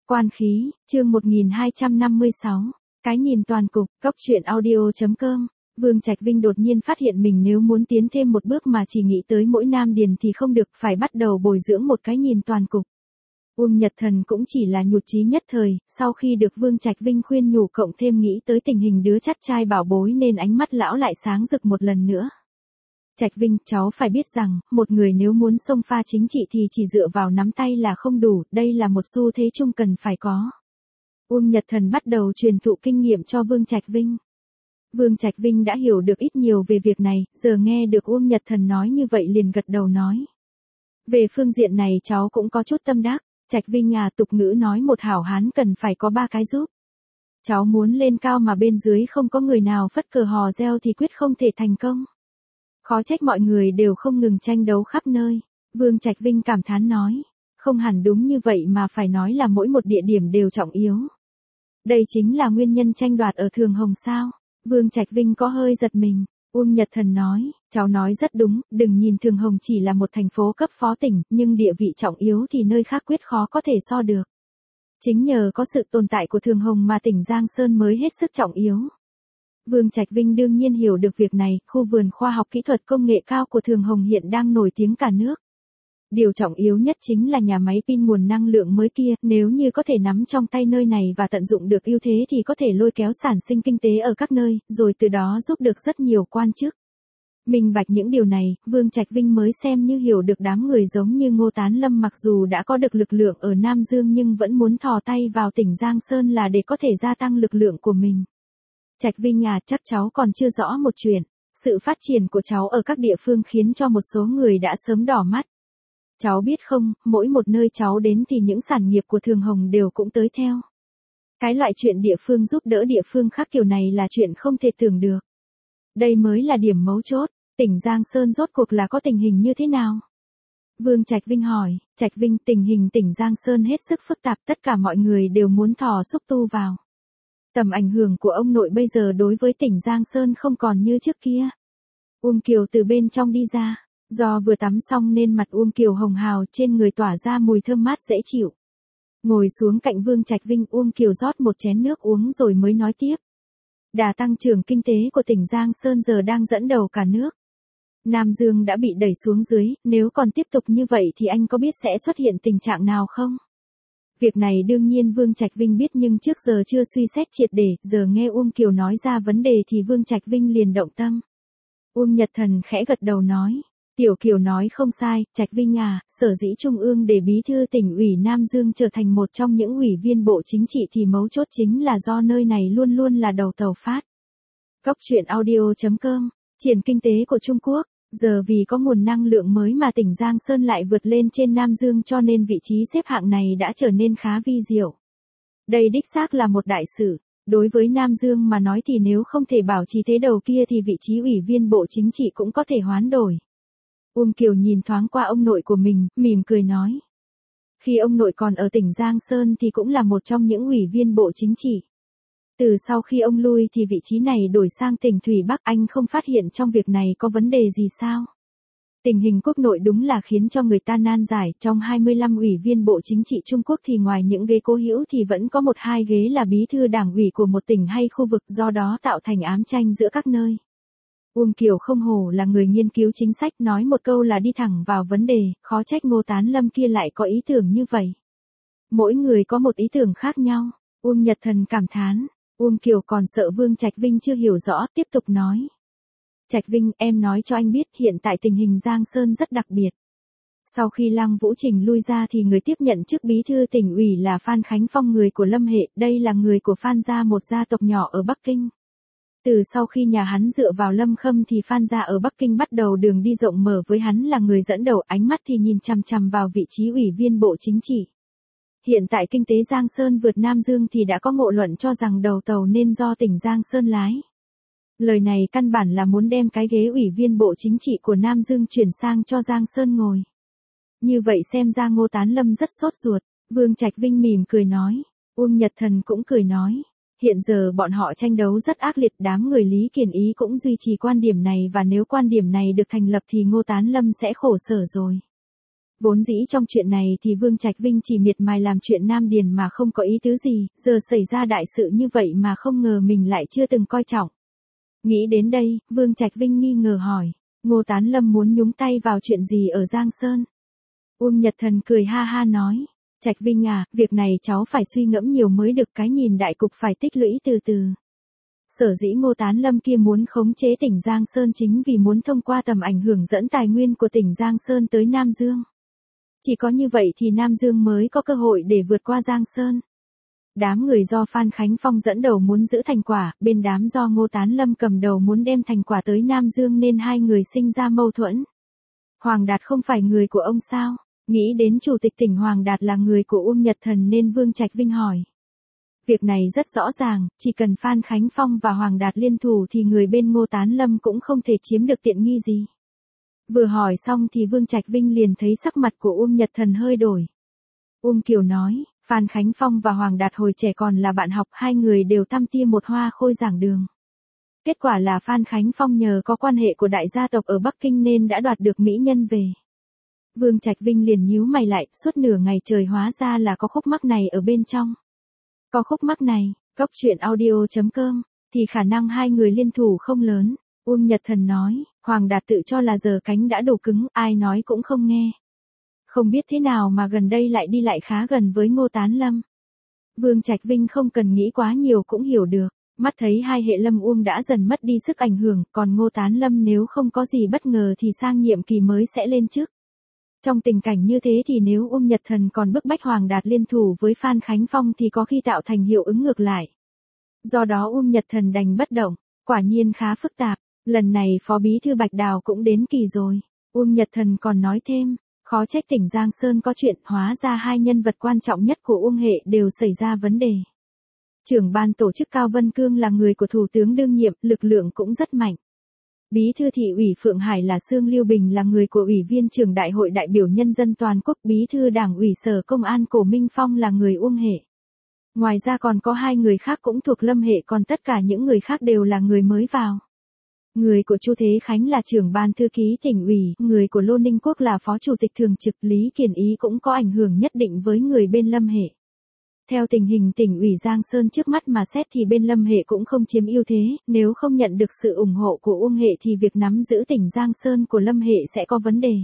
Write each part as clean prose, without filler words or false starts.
Quan khí, chương 1256. Cái nhìn toàn cục, Cốc truyện audio.com. Vương Trạch Vinh đột nhiên phát hiện mình nếu muốn tiến thêm một bước mà chỉ nghĩ tới mỗi Nam Điền thì không được, phải bắt đầu bồi dưỡng một cái nhìn toàn cục. Uông Nhật Thần cũng chỉ là nhụt chí nhất thời, sau khi được Vương Trạch Vinh khuyên nhủ cộng thêm nghĩ tới tình hình đứa chắc trai bảo bối nên ánh mắt lão lại sáng rực một lần nữa. Trạch Vinh, cháu phải biết rằng, một người nếu muốn xông pha chính trị thì chỉ dựa vào nắm tay là không đủ, đây là một xu thế chung cần phải có. Uông Nhật Thần bắt đầu truyền thụ kinh nghiệm cho Vương Trạch Vinh. Vương Trạch Vinh đã hiểu được ít nhiều về việc này, giờ nghe được Uông Nhật Thần nói như vậy liền gật đầu nói. Về phương diện này cháu cũng có chút tâm đắc, Trạch Vinh à, tục ngữ nói một hảo hán cần phải có ba cái giúp. Cháu muốn lên cao mà bên dưới không có người nào phất cờ hò reo thì quyết không thể thành công. Khó trách mọi người đều không ngừng tranh đấu khắp nơi. Vương Trạch Vinh cảm thán nói. Không hẳn đúng như vậy mà phải nói là mỗi một địa điểm đều trọng yếu. Đây chính là nguyên nhân tranh đoạt ở Thường Hồng sao? Vương Trạch Vinh có hơi giật mình. Uông Nhật Thần nói, cháu nói rất đúng, đừng nhìn Thường Hồng chỉ là một thành phố cấp phó tỉnh, nhưng địa vị trọng yếu thì nơi khác quyết khó có thể so được. Chính nhờ có sự tồn tại của Thường Hồng mà tỉnh Giang Sơn mới hết sức trọng yếu. Vương Trạch Vinh đương nhiên hiểu được việc này, khu vườn khoa học kỹ thuật công nghệ cao của Thường Hồng hiện đang nổi tiếng cả nước. Điều trọng yếu nhất chính là nhà máy pin nguồn năng lượng mới kia, nếu như có thể nắm trong tay nơi này và tận dụng được ưu thế thì có thể lôi kéo sản sinh kinh tế ở các nơi, rồi từ đó giúp được rất nhiều quan chức. Minh bạch những điều này, Vương Trạch Vinh mới xem như hiểu được đám người giống như Ngô Tán Lâm mặc dù đã có được lực lượng ở Nam Dương nhưng vẫn muốn thò tay vào tỉnh Giang Sơn là để có thể gia tăng lực lượng của mình. Trạch Vinh à, chắc cháu còn chưa rõ một chuyện, sự phát triển của cháu ở các địa phương khiến cho một số người đã sớm đỏ mắt. Cháu biết không, mỗi một nơi cháu đến thì những sản nghiệp của Thường Hồng đều cũng tới theo. Cái loại chuyện địa phương giúp đỡ địa phương khác kiểu này là chuyện không thể tưởng được. Đây mới là điểm mấu chốt, tỉnh Giang Sơn rốt cuộc là có tình hình như thế nào? Vương Trạch Vinh hỏi, Trạch Vinh, tình hình tỉnh Giang Sơn hết sức phức tạp, tất cả mọi người đều muốn thò xúc tu vào. Tầm ảnh hưởng của ông nội bây giờ đối với tỉnh Giang Sơn không còn như trước kia. Uông Kiều từ bên trong đi ra, do vừa tắm xong nên mặt Uông Kiều hồng hào, trên người tỏa ra mùi thơm mát dễ chịu. Ngồi xuống cạnh Vương Trạch Vinh, Uông Kiều rót một chén nước uống rồi mới nói tiếp. Đà tăng trưởng kinh tế của tỉnh Giang Sơn giờ đang dẫn đầu cả nước. Nam Dương đã bị đẩy xuống dưới, nếu còn tiếp tục như vậy thì anh có biết sẽ xuất hiện tình trạng nào không? Việc này đương nhiên Vương Trạch Vinh biết nhưng trước giờ chưa suy xét triệt để, giờ nghe Uông Kiều nói ra vấn đề thì Vương Trạch Vinh liền động tâm. Uông Nhật Thần khẽ gật đầu nói, Tiểu Kiều nói không sai, Trạch Vinh à, sở dĩ Trung ương để bí thư tỉnh ủy Nam Dương trở thành một trong những ủy viên bộ chính trị thì mấu chốt chính là do nơi này luôn luôn là đầu tàu phát. Cốc truyện audio.com, triển kinh tế của Trung Quốc. Giờ vì có nguồn năng lượng mới mà tỉnh Giang Sơn lại vượt lên trên Nam Dương cho nên vị trí xếp hạng này đã trở nên khá vi diệu. Đây đích xác là một đại sự. Đối với Nam Dương mà nói thì nếu không thể bảo trì thế đầu kia thì vị trí ủy viên bộ chính trị cũng có thể hoán đổi. Uông Kiều nhìn thoáng qua ông nội của mình, mỉm cười nói. Khi ông nội còn ở tỉnh Giang Sơn thì cũng là một trong những ủy viên bộ chính trị. Từ sau khi ông lui thì vị trí này đổi sang tỉnh Thủy Bắc, anh không phát hiện trong việc này có vấn đề gì sao? Tình hình quốc nội đúng là khiến cho người ta nan giải, trong 25 ủy viên bộ chính trị Trung Quốc thì ngoài những ghế cố hữu thì vẫn có 1-2 ghế là bí thư đảng ủy của một tỉnh hay khu vực, do đó tạo thành ám tranh giữa các nơi. Uông Kiều không hổ là người nghiên cứu chính sách, nói một câu là đi thẳng vào vấn đề, khó trách Ngô Tán Lâm kia lại có ý tưởng như vậy. Mỗi người có một ý tưởng khác nhau, Uông Nhật Thần cảm thán. Uông Kiều còn sợ Vương Trạch Vinh chưa hiểu rõ, tiếp tục nói. Trạch Vinh, em nói cho anh biết hiện tại tình hình Giang Sơn rất đặc biệt. Sau khi Lăng Vũ Trình lui ra thì người tiếp nhận chức bí thư tỉnh ủy là Phan Khánh Phong, người của Lâm Hệ, đây là người của Phan gia, một gia tộc nhỏ ở Bắc Kinh. Từ sau khi nhà hắn dựa vào Lâm Khâm thì Phan gia ở Bắc Kinh bắt đầu đường đi rộng mở với hắn là người dẫn đầu, ánh mắt thì nhìn chằm chằm vào vị trí ủy viên bộ chính trị. Hiện tại kinh tế Giang Sơn vượt Nam Dương thì đã có ngộ luận cho rằng đầu tàu nên do tỉnh Giang Sơn lái. Lời này căn bản là muốn đem cái ghế ủy viên bộ chính trị của Nam Dương chuyển sang cho Giang Sơn ngồi. Như vậy xem ra Ngô Tán Lâm rất sốt ruột, Vương Trạch Vinh mỉm cười nói. Uông Nhật Thần cũng cười nói. Hiện giờ bọn họ tranh đấu rất ác liệt, đám người Lý Kiền Ý cũng duy trì quan điểm này và nếu quan điểm này được thành lập thì Ngô Tán Lâm sẽ khổ sở rồi. Vốn dĩ trong chuyện này thì Vương Trạch Vinh chỉ miệt mài làm chuyện Nam Điền mà không có ý tứ gì, giờ xảy ra đại sự như vậy mà không ngờ mình lại chưa từng coi trọng. Nghĩ đến đây, Vương Trạch Vinh nghi ngờ hỏi, Ngô Tán Lâm muốn nhúng tay vào chuyện gì ở Giang Sơn? Uông Nhật Thần cười ha ha nói, Trạch Vinh à, việc này cháu phải suy ngẫm nhiều mới được, cái nhìn đại cục phải tích lũy từ từ. Sở dĩ Ngô Tán Lâm kia muốn khống chế tỉnh Giang Sơn chính vì muốn thông qua tầm ảnh hưởng dẫn tài nguyên của tỉnh Giang Sơn tới Nam Dương. Chỉ có như vậy thì Nam Dương mới có cơ hội để vượt qua Giang Sơn. Đám người do Phan Khánh Phong dẫn đầu muốn giữ thành quả, bên đám do Ngô Tán Lâm cầm đầu muốn đem thành quả tới Nam Dương nên hai người sinh ra mâu thuẫn. Hoàng Đạt không phải người của ông sao? Nghĩ đến chủ tịch tỉnh Hoàng Đạt là người của Uông Nhật Thần nên Vương Trạch Vinh hỏi. Việc này rất rõ ràng, chỉ cần Phan Khánh Phong và Hoàng Đạt liên thủ thì người bên Ngô Tán Lâm cũng không thể chiếm được tiện nghi gì. Vừa hỏi xong thì Vương Trạch Vinh liền thấy sắc mặt của Uông Nhật Thần hơi đổi. Uông Kiều nói, Phan Khánh Phong và Hoàng Đạt hồi trẻ còn là bạn học, hai người đều tăm tia một hoa khôi giảng đường. Kết quả là Phan Khánh Phong nhờ có quan hệ của đại gia tộc ở Bắc Kinh nên đã đoạt được mỹ nhân về. Vương Trạch Vinh liền nhíu mày lại, suốt nửa ngày trời hóa ra là có khúc mắc này ở bên trong. Có khúc mắc này, Cốc Truyện Audio.com, thì khả năng hai người liên thủ không lớn. Uông Nhật Thần nói, Hoàng Đạt tự cho là giờ cánh đã đủ cứng, ai nói cũng không nghe. Không biết thế nào mà gần đây lại đi lại khá gần với Ngô Tán Lâm. Vương Trạch Vinh không cần nghĩ quá nhiều cũng hiểu được, mắt thấy hai hệ Lâm Uông đã dần mất đi sức ảnh hưởng, còn Ngô Tán Lâm nếu không có gì bất ngờ thì sang nhiệm kỳ mới sẽ lên chức. Trong tình cảnh như thế thì nếu Uông Nhật Thần còn bức bách Hoàng Đạt liên thủ với Phan Khánh Phong thì có khi tạo thành hiệu ứng ngược lại. Do đó Uông Nhật Thần đành bất động, quả nhiên khá phức tạp, lần này Phó Bí Thư Bạch Đào cũng đến kỳ rồi. Uông Nhật Thần còn nói thêm, khó trách tỉnh Giang Sơn có chuyện, hóa ra hai nhân vật quan trọng nhất của Uông hệ đều xảy ra vấn đề. Trưởng ban tổ chức Cao Vân Cương là người của Thủ tướng đương nhiệm, lực lượng cũng rất mạnh. Bí thư thị ủy Phượng Hải là Sương Lưu Bình là người của Ủy viên trưởng Đại hội đại biểu nhân dân toàn quốc, Bí thư Đảng ủy Sở Công an Cổ Minh Phong là người Uông hệ. Ngoài ra còn có hai người khác cũng thuộc Lâm hệ, còn tất cả những người khác đều là người mới vào. Người của Chu Thế Khánh là trưởng ban thư ký tỉnh ủy, người của Lô Ninh Quốc là phó chủ tịch thường trực, Lý Kiền Ý cũng có ảnh hưởng nhất định với người bên Lâm hệ. Theo tình hình tỉnh ủy Giang Sơn trước mắt mà xét thì bên Lâm hệ cũng không chiếm ưu thế, nếu không nhận được sự ủng hộ của Uông hệ thì việc nắm giữ tỉnh Giang Sơn của Lâm hệ sẽ có vấn đề.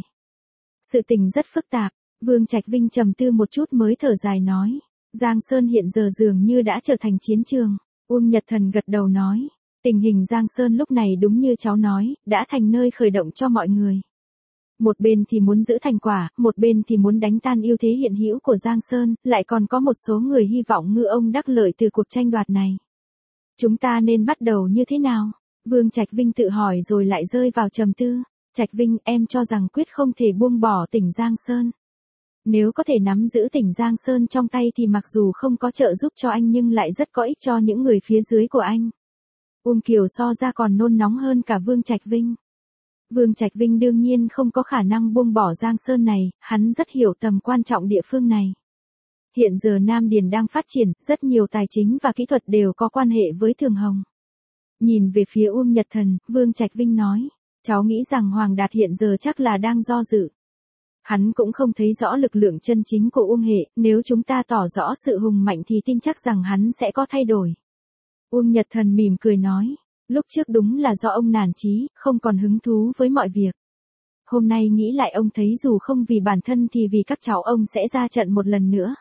Sự tình rất phức tạp, Vương Trạch Vinh trầm tư một chút mới thở dài nói, Giang Sơn hiện giờ dường như đã trở thành chiến trường. Uông Nhật Thần gật đầu nói, tình hình Giang Sơn lúc này đúng như cháu nói, đã thành nơi khởi động cho mọi người. Một bên thì muốn giữ thành quả, một bên thì muốn đánh tan ưu thế hiện hữu của Giang Sơn, lại còn có một số người hy vọng ngư ông đắc lợi từ cuộc tranh đoạt này. Chúng ta nên bắt đầu như thế nào? Vương Trạch Vinh tự hỏi rồi lại rơi vào trầm tư. Trạch Vinh, em cho rằng quyết không thể buông bỏ tỉnh Giang Sơn. Nếu có thể nắm giữ tỉnh Giang Sơn trong tay thì mặc dù không có trợ giúp cho anh nhưng lại rất có ích cho những người phía dưới của anh. Uông Kiều so ra còn nôn nóng hơn cả Vương Trạch Vinh. Vương Trạch Vinh đương nhiên không có khả năng buông bỏ Giang Sơn này, hắn rất hiểu tầm quan trọng địa phương này. Hiện giờ Nam Điền đang phát triển, rất nhiều tài chính và kỹ thuật đều có quan hệ với Thường Hồng. Nhìn về phía Uông Nhật Thần, Vương Trạch Vinh nói, cháu nghĩ rằng Hoàng Đạt hiện giờ chắc là đang do dự. Hắn cũng không thấy rõ lực lượng chân chính của Uông hệ, nếu chúng ta tỏ rõ sự hùng mạnh thì tin chắc rằng hắn sẽ có thay đổi. Uông Nhật Thần mỉm cười nói, lúc trước đúng là do ông nản chí, không còn hứng thú với mọi việc. Hôm nay nghĩ lại ông thấy dù không vì bản thân thì vì các cháu ông sẽ ra trận một lần nữa.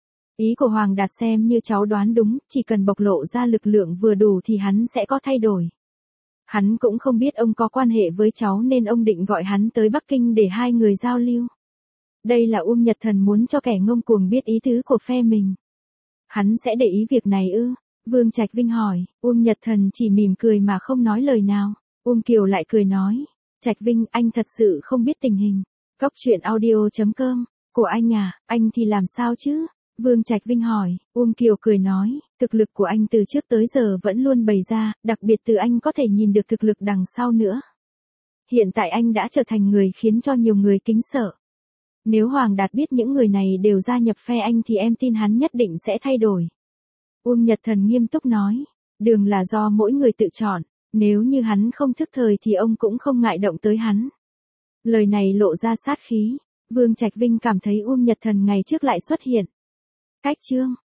Ý của Hoàng Đạt xem như cháu đoán đúng, chỉ cần bộc lộ ra lực lượng vừa đủ thì hắn sẽ có thay đổi. Hắn cũng không biết ông có quan hệ với cháu nên ông định gọi hắn tới Bắc Kinh để hai người giao lưu. Đây là Uông Nhật Thần muốn cho kẻ ngông cuồng biết ý tứ của phe mình. Hắn sẽ để ý việc này ư? Vương Trạch Vinh hỏi, Uông Nhật Thần chỉ mỉm cười mà không nói lời nào. Uông Kiều lại cười nói, Trạch Vinh, anh thật sự không biết tình hình. Cốc Truyện Audio.com, của anh à, anh thì làm sao chứ? Vương Trạch Vinh hỏi, Uông Kiều cười nói, thực lực của anh từ trước tới giờ vẫn luôn bày ra, đặc biệt từ anh có thể nhìn được thực lực đằng sau nữa. Hiện tại anh đã trở thành người khiến cho nhiều người kính sợ. Nếu Hoàng Đạt biết những người này đều gia nhập phe anh thì em tin hắn nhất định sẽ thay đổi. Uông Nhật Thần nghiêm túc nói, đường là do mỗi người tự chọn, nếu như hắn không thức thời thì ông cũng không ngại động tới hắn. Lời này lộ ra sát khí. Vương Trạch Vinh cảm thấy Nhật Thần ngày trước lại xuất hiện. Cách chương